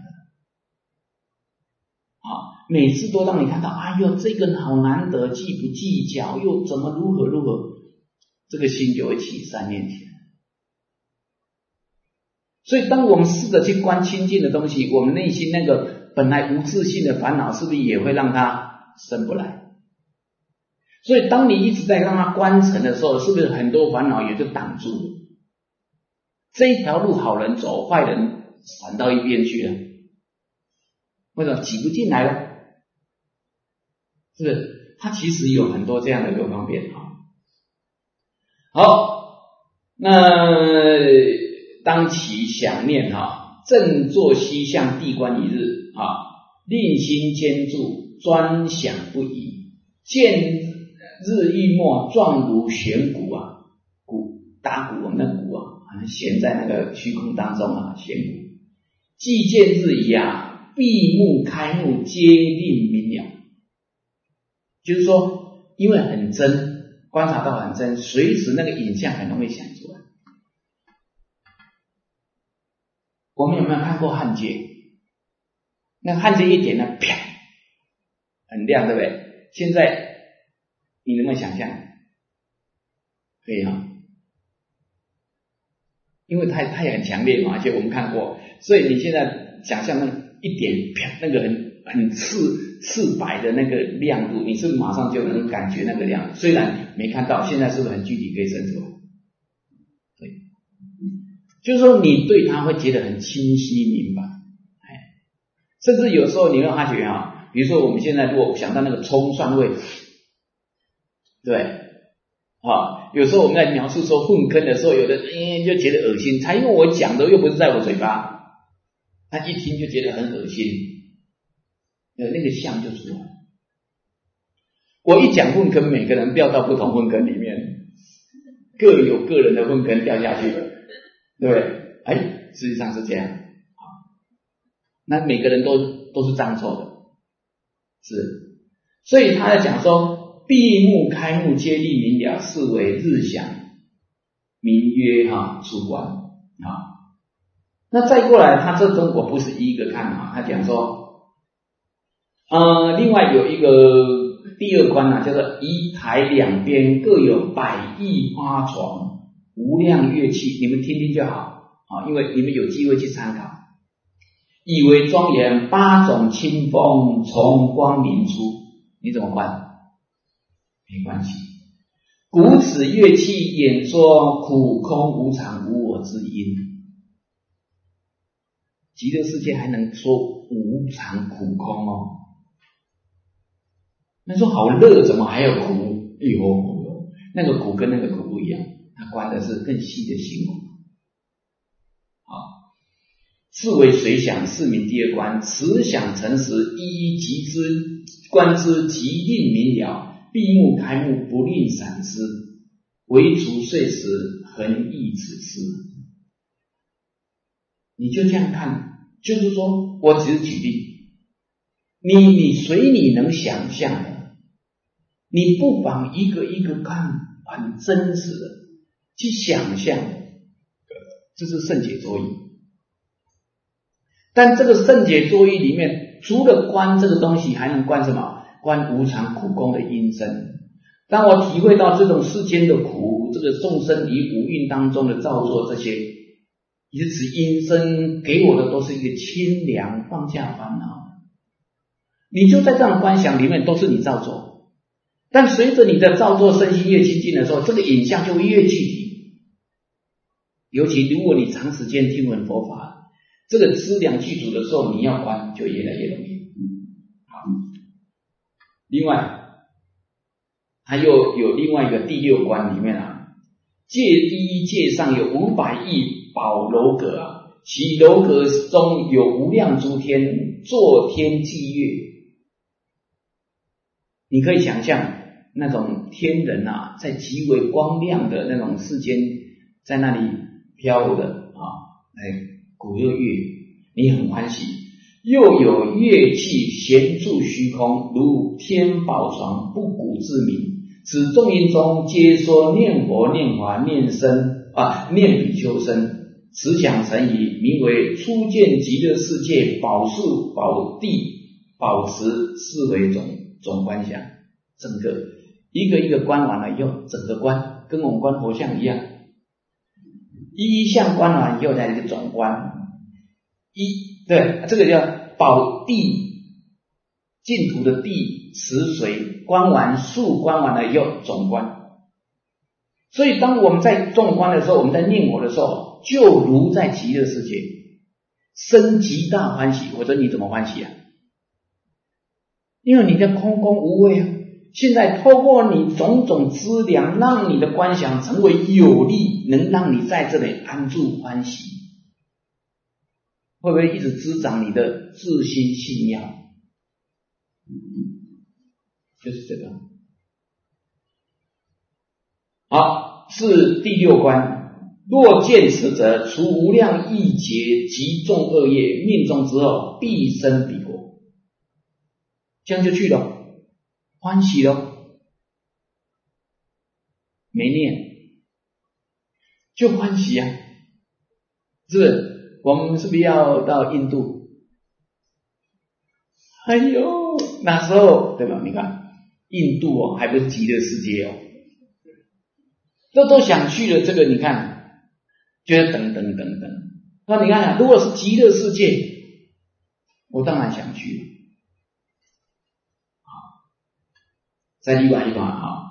S1: 啊，每次都让你看到，哎呦，这个好难得，计不计较，又怎么如何如何，这个心就会起善念起来。所以当我们试着去观清净的东西，我们内心那个本来无自性的烦恼是不是也会让它生不来？所以当你一直在让它观尘的时候，是不是很多烦恼也就挡住了？这一条路好人走，坏人闪到一边去了，为什么挤不进来了？是不是？它其实有很多这样的一个方便啊。好，那当其想念哈，正坐西向地观一日啊，令心坚住，专想不移，见日欲没，状如悬鼓啊，鼓打鼓，我们的鼓啊，好像悬在那个虚空当中啊，悬鼓。既见日移啊， 闭目开目皆令明了。就是说因为很真，观察到很真，随时那个影像很容易想出来。我们有没有看过焊接？那焊接一点呢，啪，很亮，对不对？现在你能不能想象？可以哈，因为它它也很强烈嘛，而且我们看过，所以你现在想象那一点啪，那个很很刺刺白的那个亮度，你是不是马上就能感觉那个亮度？虽然没看到，现在是不是很具体可以生出来？对，就是说你对它会觉得很清晰明白，哎，甚至有时候你会发觉啊，比如说我们现在如果想到那个葱蒜味，对，啊，有时候我们在描述说粪坑的时候，有的嗯就觉得恶心，他因为我讲的又不是在我嘴巴，他一听就觉得很恶心，呃，那个像就出来。我一讲粪坑，每个人掉到不同粪坑里面，各有个人的粪坑掉下去，对不对？哎，实际上是这样。那每个人都都是脏臭的，是，所以他在讲说，闭目开目皆令明了，是为日想，名曰哈出观啊。那再过来，他这中国不是一个看啊，他讲说，呃，另外有一个第二关啊，叫做仪台两边各有百亿花床，无量乐器，你们听听就好啊，因为你们有机会去参考。以为庄严，八种清风从光明出，你怎么观？没关系。古此乐器演说苦空无常无我之音，极乐世界还能说无常苦空哦。那说好乐，怎么还有苦？哎呦，那个苦跟那个苦不一样，它观的是更细的心苦。好。是为随想，是名第二关。此想成时，一一即之，观之即令明了。闭目开目，不令闪之，唯除睡时，恒忆此事。你就这样看，就是说我只是举例，你你随你能想象的，你不妨一个一个看，很真实的去想象，这是圣解作意。但这个圣解作意里面，除了观这个东西，还能观什么？观无常苦空的因身。当我体会到这种世间的苦，这个众生于五蕴当中的造作，这些以此因身给我的都是一个清凉，放下烦恼。你就在这样观想里面，都是你造作。但随着你的造作身心越清净的时候，这个影像就越具体。尤其如果你长时间听闻佛法，这个资粮具足的时候，你要观就越来越容易。好，另外还有有另外一个第六关里面啊，界第一界上有五百亿宝楼阁啊，其楼阁中有无量诸天，作天祭乐。你可以想象那种天人啊，在极为光亮的那种世间，在那里飘的啊，来鼓乐乐，你很欢喜。又有乐器闲住虚空，如天宝床，不鼓自鸣。此众音中皆说念佛、念法、念僧啊，念比丘僧。此想成仪，名为初见极乐世界宝树、宝地、宝池，是为总总观想。整个一个一个观完了以后，整个观跟我们观佛像一样，一一项观完以后才一个总观。一对，这个叫宝地净土的地池水，观完树观完了以后总观。所以当我们在纵观的时候，我们在念佛的时候，就如在极乐世界生极大欢喜。或者你怎么欢喜啊？因为你的空空无为啊。现在透过你种种资粮，让你的观想成为有力，能让你在这里安住欢喜。会不会一直滋长你的自心信仰？就是这个。好，是第六关。 若见此者，除无量亿劫极重恶业，命中之后必生彼国。这样就去了，欢喜了，没念就欢喜啊！是不是？我们是不是要到印度？哎呦，那时候对吧？你看印度哦，还不是极乐世界哦，都都想去了。这个你看，就是等等等等。那你看啊，如果是极乐世界，我当然想去了。再另外一段啊，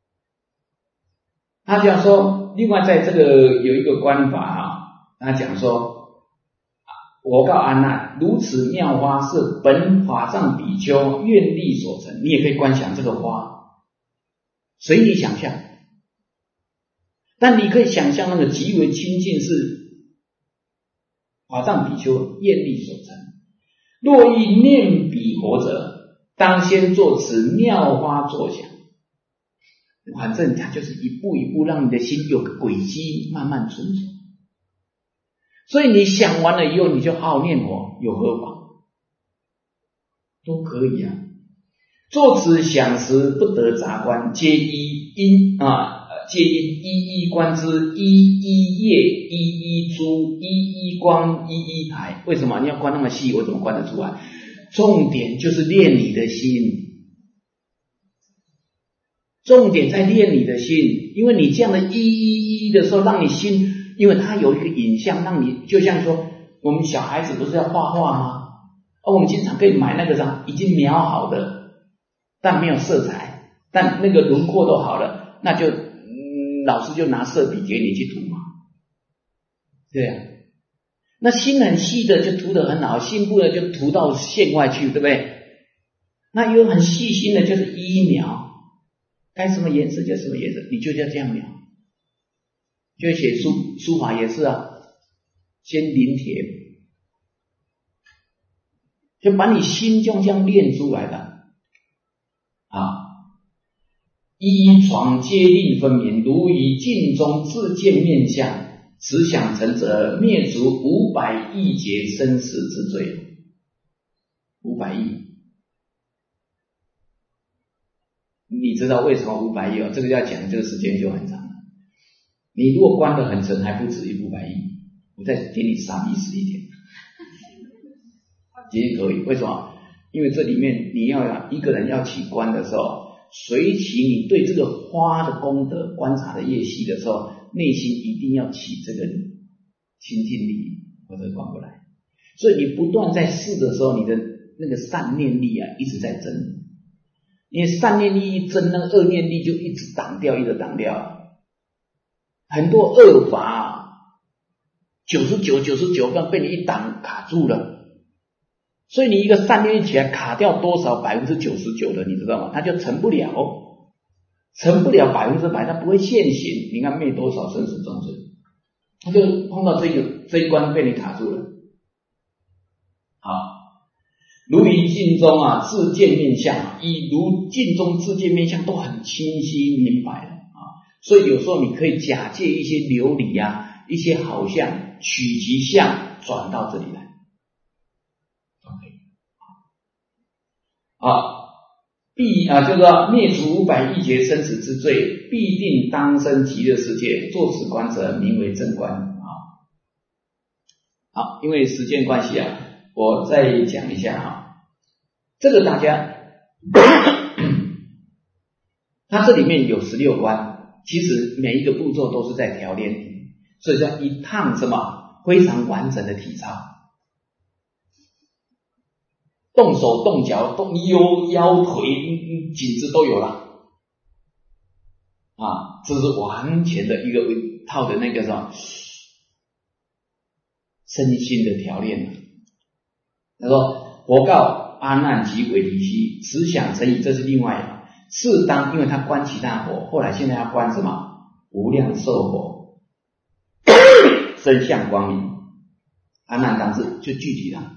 S1: 他讲说，另外在这个有一个观法啊，他讲说，我告阿难，如此妙花是本法藏比丘愿力所成。你也可以观想这个花，随你想象，但你可以想象那个极为清净是法藏比丘愿力所成。若欲念彼佛者，当先做此妙花作想。反正它就是一步一步让你的心有个轨迹慢慢存走。所以你想完了以后，你就好好念佛，有何妨？都可以啊。作此想时，不得杂观，皆依因啊，皆因一一观之，一一叶，一一珠，一一光，一一台。为什么你要观那么细？我怎么观得出来？重点就是练你的心，重点在练你的心，因为你这样的一一一的时候，让你心，因为它有一个影像，让你就像说，我们小孩子不是要画画吗？而我们经常可以买那个啥，已经描好的，但没有色彩，但那个轮廓都好了，那就、嗯、老师就拿色笔给你去涂嘛，对呀、啊。那心很细的就涂得很好，心不的就涂到线外去，对不对？那有很细心的就是一描，该什么颜色就什么颜色，你就要这样描。就写书书法也是啊，先临帖，就把你心就这样练出来的啊。一一床皆令分明，如于镜中自见面相。此想成者，灭除五百亿劫生死之罪。五百亿，你知道为什么五百亿哦？这个要讲，这个时间就很长。你如果关得很沉，还不止于五百亿。我再给你傻意思一点，其实可以。为什么？因为这里面你要一个人要起观的时候，随其你对这个花的功德观察的越细的时候，内心一定要起这个清净力，或者观不来。所以你不断在试的时候，你的那个善念力啊一直在增，因为善念力一增，那个恶念力就一直挡掉，一直挡掉。很多恶法九十九 九十九分被你一挡卡住了，所以你一个善念一起来卡掉多少百分之九十九的，你知道吗？它就成不了，成不了百分之百，它不会现行。你看灭多少生死众生，他就碰到这个这一关被你卡住了。好，如于镜中啊自见面相，以如镜中自见面相都很清晰明白了啊。所以有时候你可以假借一些流理啊，一些好像取其相转到这里来。OK， 好。必啊，就是说灭除五百亿劫生死之罪，必定当生极乐世界。作此观者，名为正观啊。好，因为时间关系啊，我再讲一下啊。这个大家，它这里面有十六观，其实每一个步骤都是在调练你，所以说一趟什么非常完整的体操。动手动脚动腰腰腿颈子都有了啊，这是完全的一个套的那个什么身心的调练。他说佛告阿难及韦提希，此想成矣，这是另外次当，因为他观其他佛，后来现在要观什么无量寿佛身相光明，阿难当时就具体了。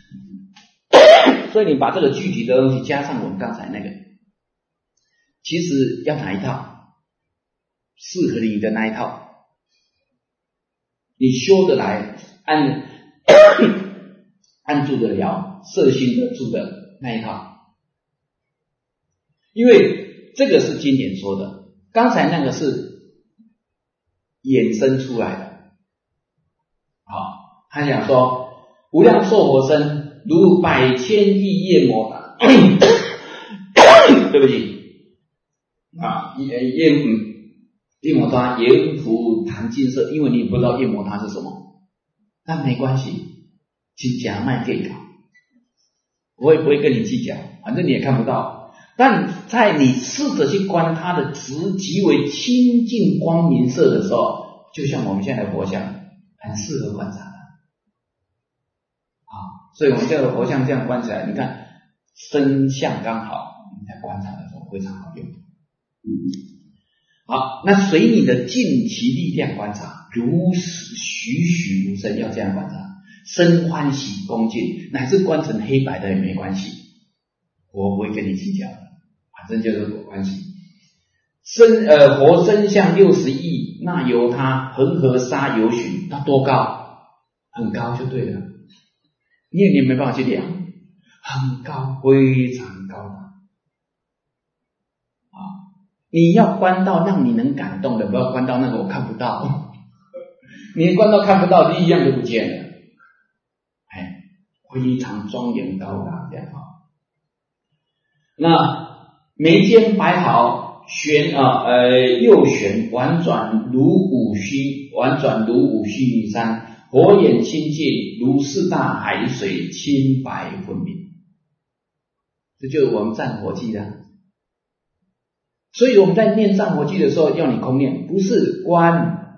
S1: 所以你把这个具体的东西加上我们刚才那个，其实要哪一套适合你的那一套你修得来，按按住得了，摄心得住的那一套。因为这个是经典说的，刚才那个是衍生出来的。好，他讲说无量寿佛身如百千亿夜摩达对不起啊，夜夜夜摩他阎浮檀金色，因为你不知道夜摩他是什么，但没关系，请假卖给他，我也不会跟你计较，反正你也看不到。但在你试着去观它的值极为清净光明色的时候，就像我们现在的佛像很适合观察的啊，所以我们这个佛像这样观起来，你看身相刚好，你在观察的时候非常好用。好，那随你的尽其力量观察，如实栩栩如生，要这样观察，生欢喜恭敬，乃至观成黑白的也没关系，我不会跟你计较的，反正就是有关系。身呃佛身相六十亿，那由他恒河沙游巡，它多高？很高就对了，你也你没办法去量，很高，非常高的啊！你要观到让你能感动的，不要观到那个我看不到。你观到看不到，力量就不见了。哎，非常庄严高大这样啊。那眉间白毫旋啊呃右旋婉转如五须，婉转如五须弥山，火眼清净如四大海水，清白分明。这就是我们战火记的。所以我们在念战火记的时候，要你空念，不是观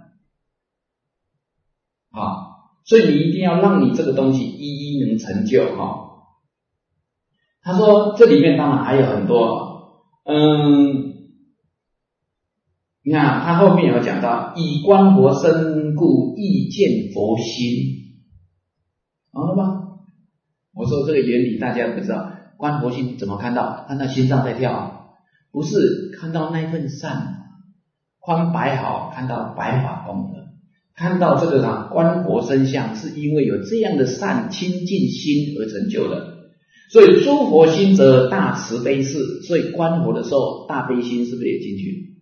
S1: 啊。所以你一定要让你这个东西一一能成就哈。他说这里面当然还有很多，嗯，你看他后面有讲到以观佛身故亦见佛心，好了吗？我说这个原理大家不知道，观佛心怎么看到？看到心脏在跳，不是看到那份善，观白毫看到白法功德，看到这个啊观佛身相，是因为有这样的善清净心而成就的。所以诸佛心则大慈悲事，所以观佛的时候大悲心是不是也进去？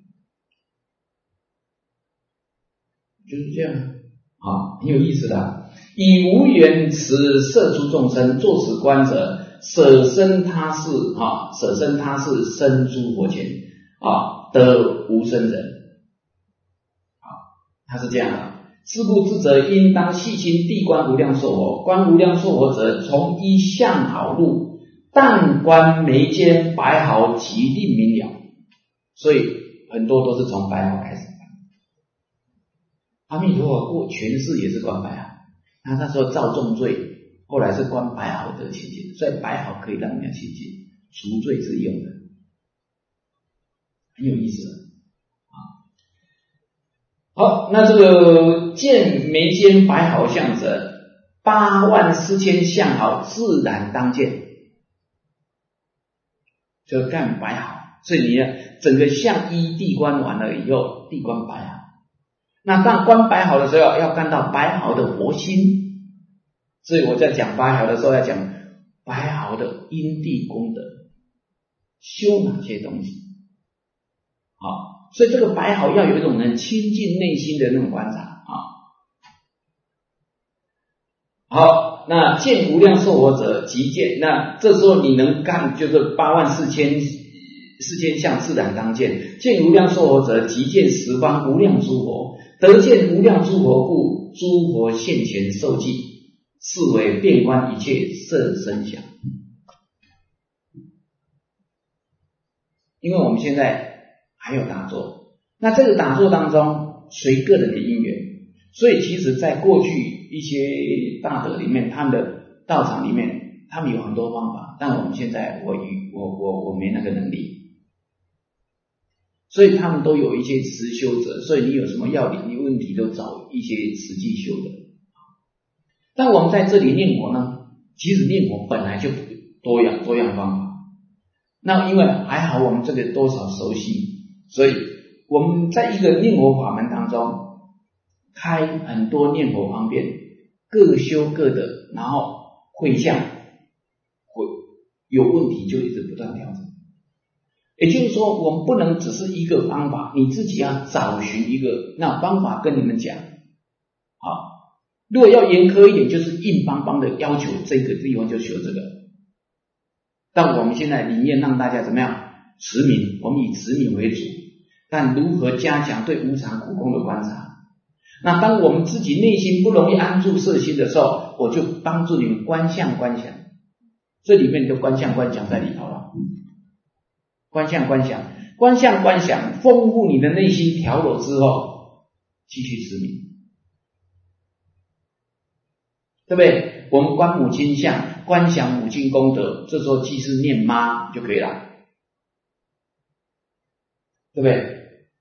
S1: 就是这样啊，很有意思的。以无缘慈摄诸众生，作此观者，舍身他事啊，舍身他事生诸佛前啊，得无生人啊，他是这样的。是故智者应当细心谛观无量寿佛，观无量寿佛者，从一相好入，但观眉间白毫即令明了。所以很多都是从白毫开始。阿弥陀佛过全世也是观白毫，那那时候造重罪，后来是观白毫得清净，所以白毫可以让人家清净，除罪之用的，很有意思的。好，那这个见眉间白毫相者，八万四千相毫自然当见，就看白毫。所以你整个相一谛观完了以后，谛观白毫。那当观白毫的时候，要看到白毫的佛心。所以我在讲白毫的时候，要讲白毫的因地功德，修哪些东西。好。所以这个白毫要有一种能亲近内心的那种观察啊。好，那见无量寿佛者即见，那这时候你能看就是八万四千四千相自然当见，见无量寿佛者即见十方无量诸佛，得见无量诸佛故，诸佛现前受记，是为遍观一切色身相。因为我们现在还有打坐，那这个打坐当中随个人的因缘，所以其实在过去一些大德里面，他们的道场里面，他们有很多方法，但我们现在我我我我没那个能力，所以他们都有一些实修者，所以你有什么要领、你问题都找一些实际修的。但我们在这里念佛呢，其实念佛本来就多样多样方法，那因为还好我们这个多少熟悉，所以我们在一个念佛法门当中， 开很多念佛方便，各修各的，然后会相会有问题就一直不断调整。也就是说，我们不能只是一个方法，你自己要找寻一个那方法跟你们讲。好，如果要严苛一点，就是硬邦邦的要求这个地方就修这个。但我们现在理念让大家怎么样？持名，我们以持名为主，但如何加强对无常苦空的观察？那当我们自己内心不容易安住摄心的时候，我就帮助你们观相观想，这里面的观相观想在里头了。观相观想，观相观想，丰富你的内心调柔之后，继续持名，对不对？我们观母亲相，观想母亲功德，这时候即是念妈就可以了，对不对？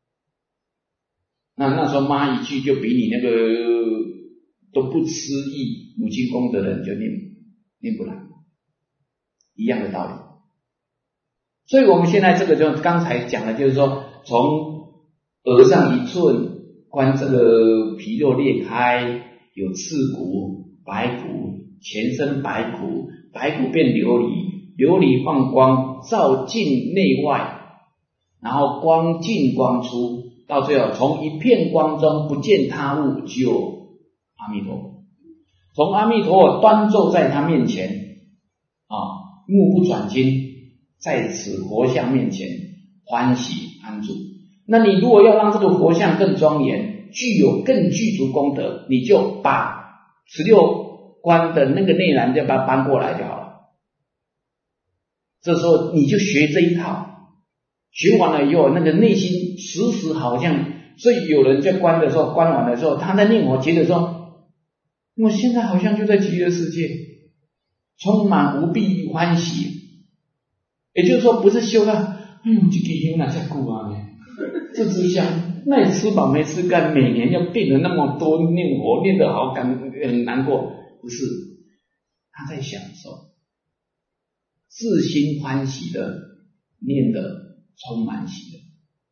S1: 那那时候妈一句就比你那个都不失忆母亲功德的人就念念不来，一样的道理。所以我们现在这个就刚才讲的，就是说从额上一寸观这个皮肉裂开，有刺骨、白骨，全身白骨，白骨变琉璃，琉璃放光，照进内外，然后光进光出，到最后从一片光中不见他物，只有阿弥陀佛。从阿弥陀佛端坐在他面前啊，目不转睛，在此佛像面前欢喜安住。那你如果要让这个佛像更庄严，具有更具足功德，你就把十六观的那个内涵就把它搬过来就好了。这时候你就学这一套，学完了以后，那个内心时时好像，所以有人在观的时候，观完的时候，他在念佛，觉得说，我现在好像就在极乐世界，充满无比欢喜。也就是说，不是修到，哎呦，这个修哪下久啊？这只想那你吃饱没吃干，每年要变得那么多念佛，念得好感很难过，不是？他在享受，自心欢喜的念得充满喜乐，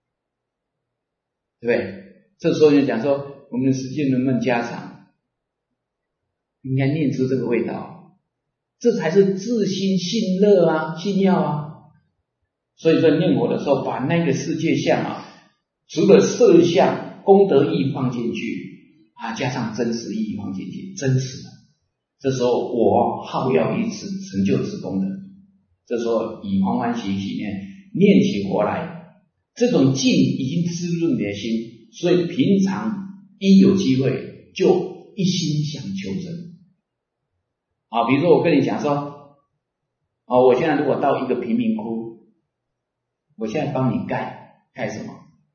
S1: 对不对？这时候就讲说，我们的时间能不能加长？应该念出这个味道，这才是自心信乐啊，信要啊。所以说念佛的时候，把那个世界相啊，除了色相、功德意放进去啊，加上真实意放进去，真实的。这时候我好要以此成就此功德，这时候以欢欢喜喜念念起佛来，这种境已经滋润你的心，所以平常一有机会就一心想求真啊。比如说我跟你讲说，哦，我现在如果到一个贫民窟，我现在帮你盖盖什么？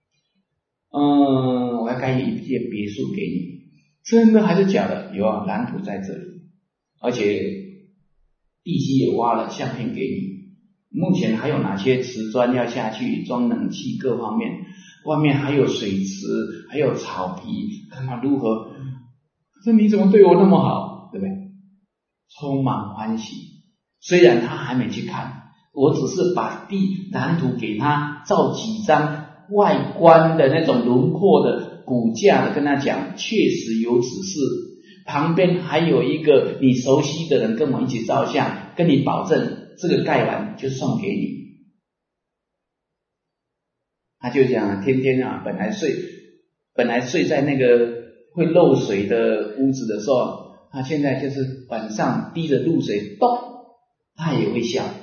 S1: 嗯，我要盖一间别墅给你，真的还是假的？有啊，蓝图在这里，而且地基也挖了，相片给你。目前还有哪些瓷砖要下去装冷气各方面，外面还有水池，还有草皮，看看如何。说你怎么对我那么好，对不对？充满欢喜。虽然他还没去看，我只是把地蓝图给他，照几张外观的那种轮廓的骨架的跟他讲，确实有此事。旁边还有一个你熟悉的人跟我一起照相，跟你保证这个盖完就送给你。他就讲天天啊，本来睡本来睡在那个会漏水的屋子的时候，他现在就是晚上滴着露水咚，他也会笑。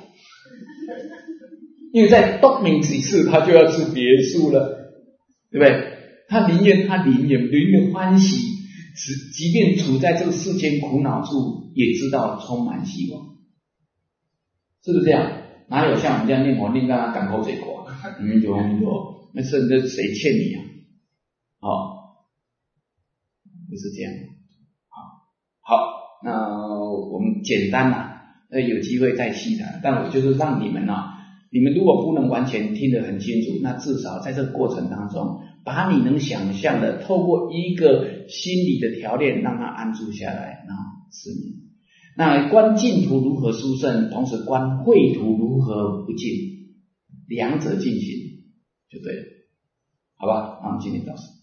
S1: 因为再多没几次他就要住别墅了，对不对？他宁愿他宁愿宁愿欢喜，即便处在这个世间苦恼处，也知道充满希望，是不是这样？哪有像我们这样念佛念到他赶口嘴过？嗯，有有，那是那谁欠你啊？哦，不是这样。好，好，那我们简单啦，那有机会再细谈。但我就是让你们啊。你们如果不能完全听得很清楚，那至少在这个过程当中，把你能想象的透过一个心理的调练让它安住下来，然后是你。那观净土如何殊胜，同时观秽土如何不净，两者进行就对了，好吧？那我们今天到此。